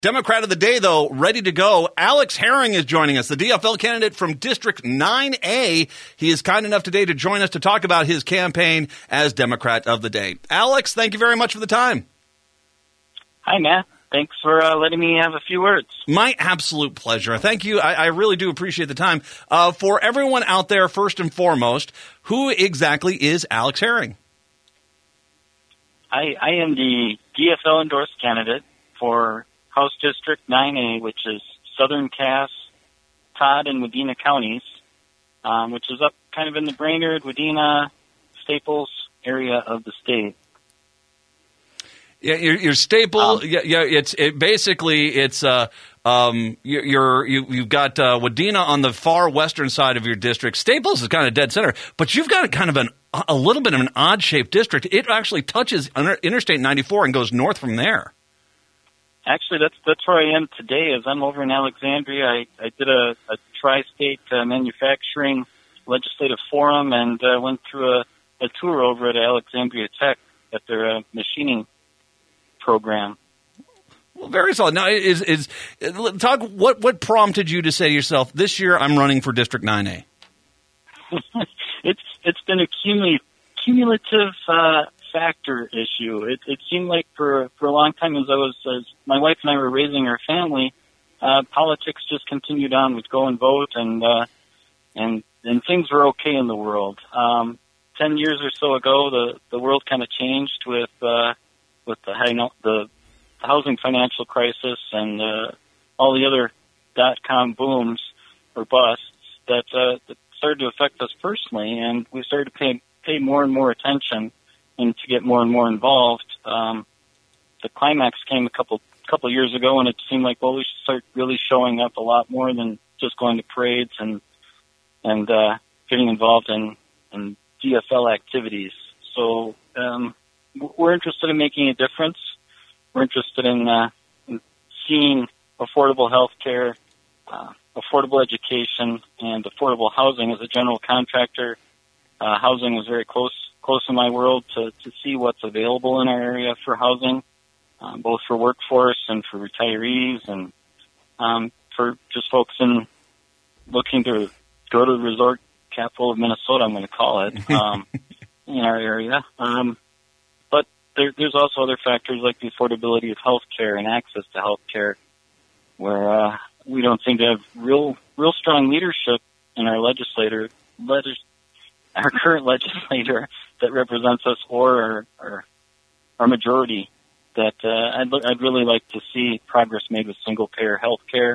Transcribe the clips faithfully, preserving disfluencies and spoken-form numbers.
Democrat of the day, though, ready to go. Alex Herring is joining us, the D F L candidate from District nine A. He is kind enough today to join us to talk about his campaign as Democrat of the day. Alex, thank you very much for the time. Hi, Matt. Thanks for uh, letting me have a few words. My absolute pleasure. Thank you. I, I really do appreciate the time. Uh, for everyone out there, first and foremost, who exactly is Alex Herring? I, I am the D F L endorsed candidate for House District nine A, which is Southern Cass, Todd, and Wadena counties, um, which is up kind of in the Brainerd, Wadena, Staples area of the state. Yeah, your, your staple. Um, yeah, yeah. It's it basically it's uh um you're, you're you you've got uh, Wadena on the far western side of your district. Staples is kind of dead center, but you've got kind of an a little bit of an odd shaped district. It actually touches Interstate ninety-four and goes north from there. Actually, that's that's where I am today. As I'm over in Alexandria, I, I did a, a tri-state uh, manufacturing legislative forum and uh, went through a, a tour over at Alexandria Tech at their uh, machining program. Well, very solid. Now, is is talk what what prompted you to say to yourself, this year I'm running for District nine A? it's it's been a cumulative cumulative. Uh, factor issue. It, it seemed like for for a long time, as I was, as my wife and I were raising our family, uh, politics just continued on. We'd go and vote, and uh, and and things were okay in the world. Um, Ten years or so ago, the the world kind of changed with uh, with the high no, the housing financial crisis and uh, all the other dot com booms or busts that, uh, that started to affect us personally, and we started to pay pay more and more attention and to get more and more involved. Um, the climax came a couple couple years ago, and it seemed like, well, we should start really showing up a lot more than just going to parades and and uh, getting involved in, in D F L activities. So um, we're interested in making a difference. We're interested in, uh, in seeing affordable health care, uh, affordable education, and affordable housing. As a general contractor, uh, housing is very close close in my world to, to see what's available in our area for housing, um, both for workforce and for retirees and um, for just folks in looking to go to the resort capital of Minnesota, I'm going to call it, um, in our area. Um, but there, there's also other factors like the affordability of health care and access to health care, where uh, we don't seem to have real real strong leadership in our legislator, legis- our current legislator that represents us, or our, our, our majority. That uh, I'd, I'd really like to see progress made with single-payer health care.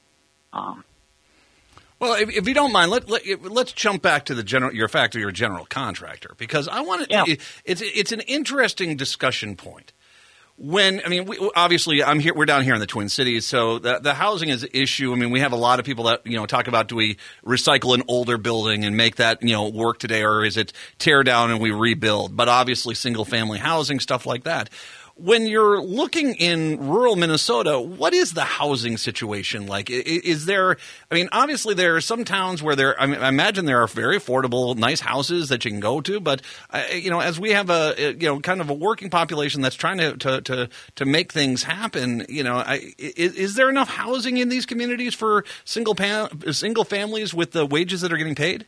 Um, well, if, if you don't mind, let, let, let's jump back to the general, your fact that you're a general contractor, because I want to. Yeah. It, it's it's an interesting discussion point. When I mean, we, obviously, I'm here. We're down here in the Twin Cities, so the, the housing is an issue. I mean, we have a lot of people that you know talk about: do we recycle an older building and make that you know work today, or is it tear down and we rebuild? But obviously, single family housing, stuff like that. When you're looking in rural Minnesota, what is the housing situation like? Is there – I mean, obviously there are some towns where there – I mean, I imagine there are very affordable, nice houses that you can go to. But, uh, you know, as we have a – you know, kind of a working population that's trying to to, to, to make things happen, you know, I, is, is there enough housing in these communities for single pa- single families with the wages that are getting paid?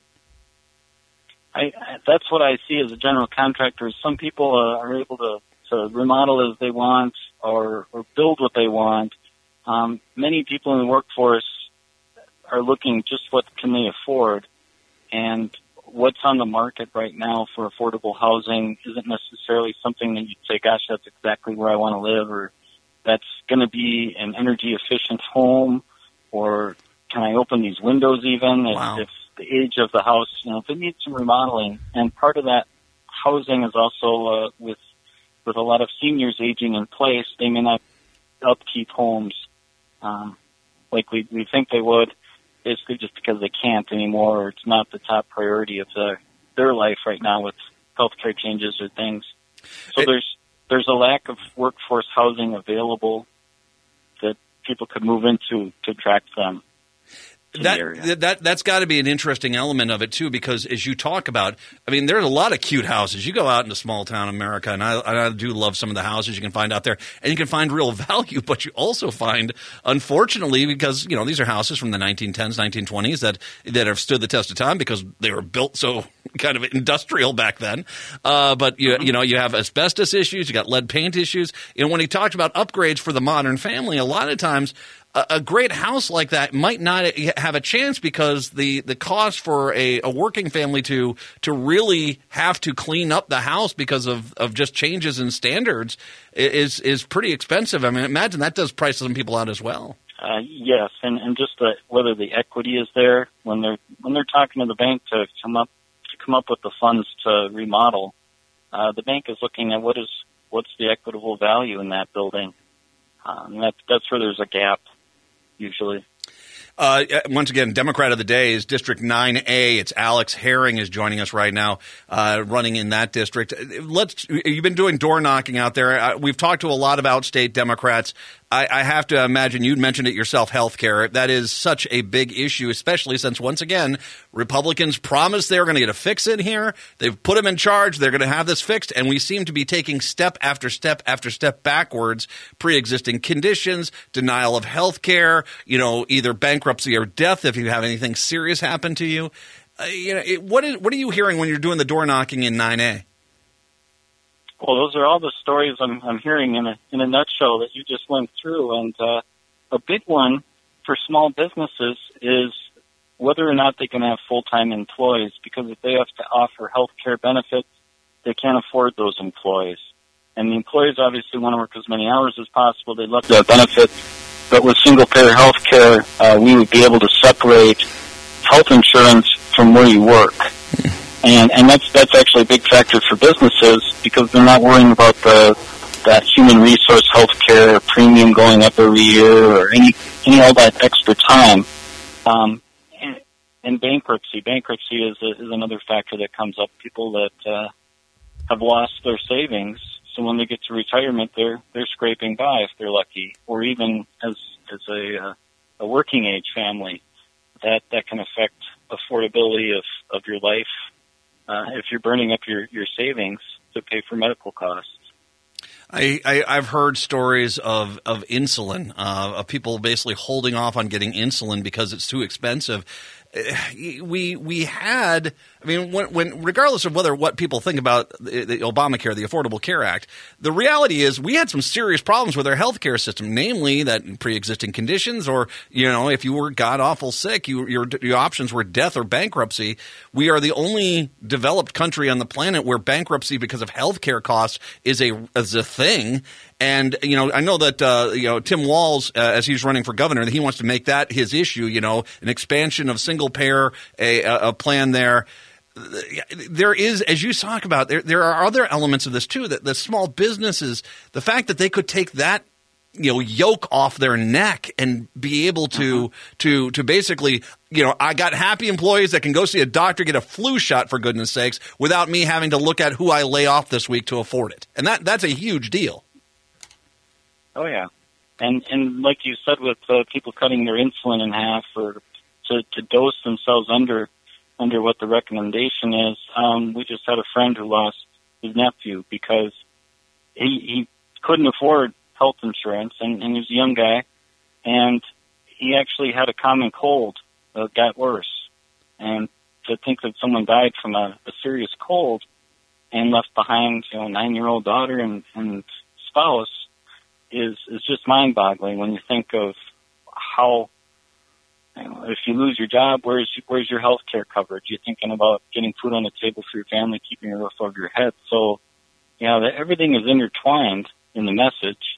I, that's what I see as a general contractor. Some people uh, are able to – to remodel as they want or, or build what they want. Um, many people in the workforce are looking just what can they afford, and what's on the market right now for affordable housing isn't necessarily something that you say, gosh, that's exactly where I want to live, or that's going to be an energy efficient home, or can I open these windows even if, wow. if the age of the house, you know, if it needs some remodeling. And part of that housing is also uh, with With a lot of seniors aging in place, they may not upkeep homes um, like we, we think they would, basically just because they can't anymore, or it's not the top priority of their, their life right now with healthcare changes or things. So it, there's there's a lack of workforce housing available that people could move into to attract them. in that, the area. That that's got to be an interesting element of it too, because as you talk about, I mean, there's a lot of cute houses. You go out into small town America, and I, I do love some of the houses you can find out there, and you can find real value. But you also find, unfortunately, because you know these are houses from the nineteen tens, nineteen twenties that that have stood the test of time because they were built so kind of industrial back then. Uh, but you mm-hmm. you know you have asbestos issues, you got lead paint issues. You know, when he talked about upgrades for the modern family, a lot of times a great house like that might not have a chance because the, the cost for a, a working family to to really have to clean up the house because of, of just changes in standards is is pretty expensive. I mean, imagine that does price some people out as well. Uh, yes, and, and just the, whether the equity is there when they're when they're talking to the bank to come up to come up with the funds to remodel. Uh, the bank is looking at what is what's the equitable value in that building. Um, that, that's where there's a gap. Usually. Uh, once again, Democrat of the Day is District nine A. It's Alex Herring is joining us right now, uh, running in that district. Let's. You've been doing door knocking out there. Uh, we've talked to a lot of outstate Democrats. I, I have to imagine you mentioned it yourself, health care. That is such a big issue, especially since, once again, Republicans promised they were going to get a fix in here. They've put them in charge. They're going to have this fixed, and we seem to be taking step after step after step backwards. Pre-existing conditions, denial of health care, you know, either bankruptcy or death if you have anything serious happen to you. Uh, you know, it, what is what are you hearing when you're doing the door knocking in nine A? Well, those are all the stories I'm, I'm hearing in a in a nutshell that you just went through. And uh, a big one for small businesses is whether or not they can have full-time employees, because if they have to offer health care benefits, they can't afford those employees. And the employees obviously want to work as many hours as possible. They'd love to have benefits. But with single-payer health care, uh, we would be able to separate health insurance from where you work. And, and that's that's actually a big factor for businesses because they're not worrying about the that human resource health care premium going up every year or any any all that extra time. Um, and, and bankruptcy, bankruptcy is a, is another factor that comes up. People that uh, have lost their savings, so when they get to retirement, they're they're scraping by if they're lucky, or even as as a uh, a working age family, that that can affect affordability of of your life. Uh, if you're burning up your, your savings to pay for medical costs. I, I, I've heard stories of, of insulin, uh, of people basically holding off on getting insulin because it's too expensive. We we had, I mean, when, when regardless of whether what people think about the, the Obamacare, the Affordable Care Act, the reality is we had some serious problems with our health care system, namely that pre-existing conditions, or you know, if you were god awful sick, you, your your options were death or bankruptcy. We are the only developed country on the planet where bankruptcy because of health care costs is a is a thing. And, you know, I know that, uh, you know, Tim Walz, uh, as he's running for governor, he wants to make that his issue, you know, an expansion of single payer, a, a plan there. There is, as you talk about, there, there are other elements of this too, that the small businesses, the fact that they could take that, you know, yoke off their neck and be able to, uh-huh. to, to basically, you know, I got happy employees that can go see a doctor, get a flu shot for goodness sakes, without me having to look at who I lay off this week to afford it. And that, that's a huge deal. Oh, yeah. And and like you said, with uh, people cutting their insulin in half or to, to dose themselves under under what the recommendation is, um, we just had a friend who lost his nephew because he, he couldn't afford health insurance, and, and he was a young guy, and he actually had a common cold that got worse. And to think that someone died from a, a serious cold and left behind, you know, a nine-year-old daughter and, and spouse, is is just mind-boggling when you think of how, you know, if you lose your job, where's where's your health care coverage? You're thinking about getting food on the table for your family, keeping a roof over your head. So, yeah, that everything is intertwined in the message.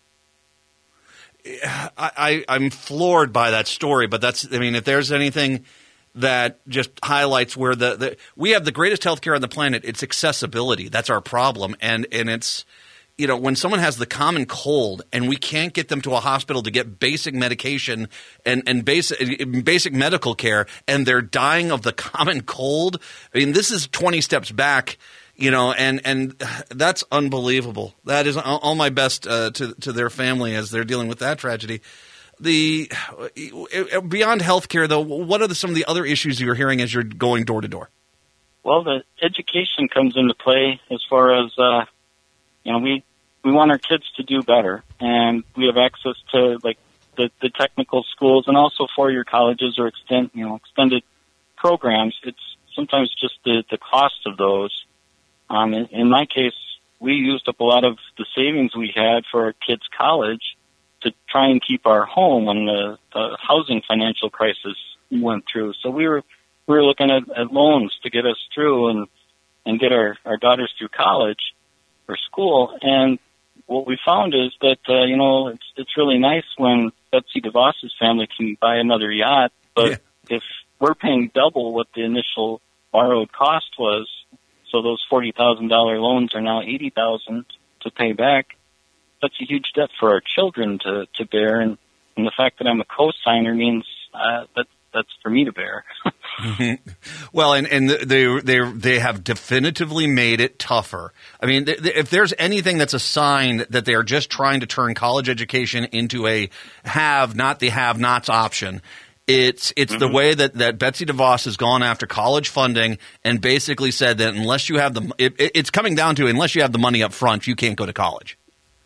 I, I, I'm floored by that story, but that's, I mean, if there's anything that just highlights where the, the we have the greatest health care on the planet, it's accessibility. That's our problem, and and it's, you know, when someone has the common cold and we can't get them to a hospital to get basic medication and, and basic, basic medical care, and they're dying of the common cold, I mean, this is twenty steps back, you know, and, and that's unbelievable. That is all my best uh, to, to their family as they're dealing with that tragedy. the beyond healthcare, though, what are the, some of the other issues you're hearing as you're going door to door? Well, the education comes into play as far as, uh, you know, we, we want our kids to do better, and we have access to, like, the, the technical schools and also four-year colleges or extend, you know, extended programs. It's sometimes just the, the cost of those. Um, in, in my case, we used up a lot of the savings we had for our kids' college to try and keep our home when the, the housing financial crisis went through. So we were we were looking at, at loans to get us through and and get our, our daughters through college or school. And what we found is that uh, you know it's it's really nice when Betsy DeVos's family can buy another yacht, but yeah. if we're paying double what the initial borrowed cost was, so those forty thousand dollars loans are now eighty thousand dollars to pay back. That's a huge debt for our children to, to bear, and, and the fact that I'm a co-signer means uh, that that's for me to bear. Mm-hmm. Well, and, and they they they have definitively made it tougher. I mean, th- th- if there's anything that's a sign that they are just trying to turn college education into a have, not the have-nots option, It's it's mm-hmm. the way that, that Betsy DeVos has gone after college funding and basically said that unless you have the it, – it's coming down to unless you have the money up front, you can't go to college.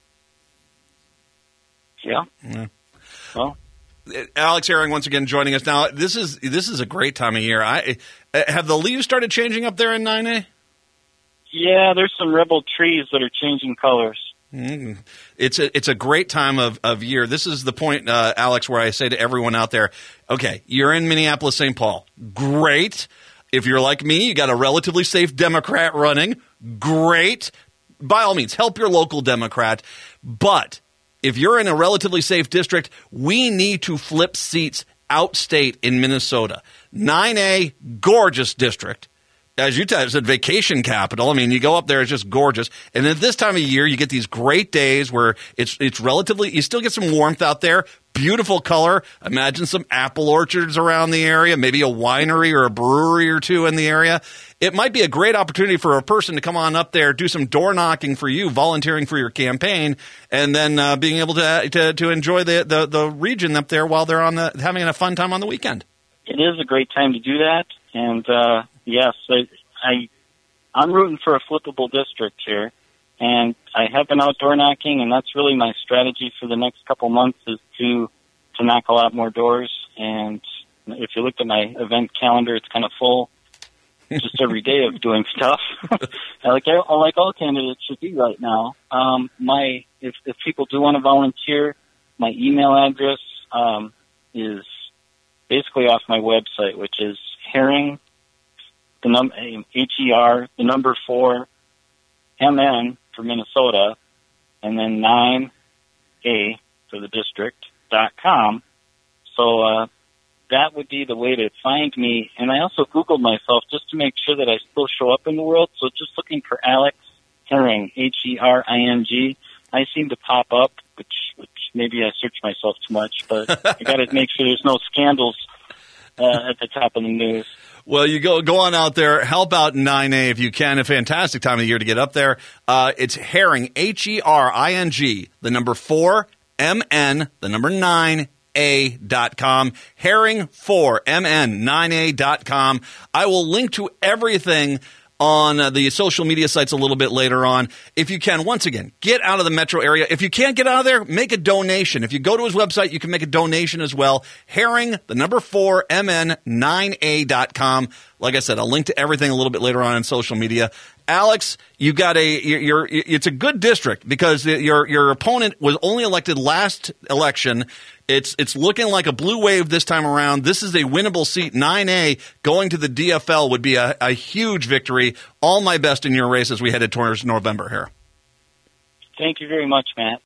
Yeah. yeah. Well, Alex Herring once again joining us. Now, this is this is a great time of year. I Have the leaves started changing up there in nine A? Yeah, there's some rebel trees that are changing colors. Mm. It's a it's a great time of, of year. This is the point, uh, Alex, where I say to everyone out there, okay, you're in Minneapolis, Saint Paul. Great. If you're like me, you got a relatively safe Democrat running. Great. By all means, help your local Democrat. But if you're in a relatively safe district, we need to flip seats outstate in Minnesota. nine A, gorgeous district. As you said, vacation capital. I mean, you go up there, it's just gorgeous. And at this time of year, you get these great days where it's it's relatively – you still get some warmth out there, beautiful color. Imagine some apple orchards around the area, maybe a winery or a brewery or two in the area. It might be a great opportunity for a person to come on up there, do some door knocking for you, volunteering for your campaign, and then uh, being able to, to to enjoy the, the, the region up there while they're on the having a fun time on the weekend. It is a great time to do that, and uh, – yes, I, I, I'm rooting for a flippable district here, and I have been outdoor knocking, and that's really my strategy for the next couple months is to to knock a lot more doors. And if you looked at my event calendar, it's kind of full, just every day of doing stuff. like I, like all candidates should be right now. Um, my if if people do want to volunteer, my email address um, is basically off my website, which is Herring. The num H E R, the number four, M N for Minnesota, and then nine A for the district dot com. So uh, that would be the way to find me. And I also Googled myself just to make sure that I still show up in the world. So just looking for Alex Herring, H E R I N G. I seem to pop up, which which maybe I search myself too much, but I got to make sure there's no scandals uh, at the top of the news. Well, you go go on out there, help out nine A if you can. A fantastic time of the year to get up there. Uh, it's Herring, H E R I N G, the number four, M N, the number nine, A dot com. Herring four, M N, nine A dot com. I will link to everything on uh, the social media sites a little bit later on. If you can, once again, get out of the metro area. If you can't get out of there, make a donation. If you go to his website, you can make a donation as well. Herring, the number four, M N, nine A dot com. Like I said, I'll link to everything a little bit later on in social media. Alex, you got a you're, you're it's a good district because your your opponent was only elected last election. It's it's looking like a blue wave this time around. This is a winnable seat. nine A going to the D F L would be a, a huge victory. All my best in your race as we headed towards November here. Thank you very much, Matt.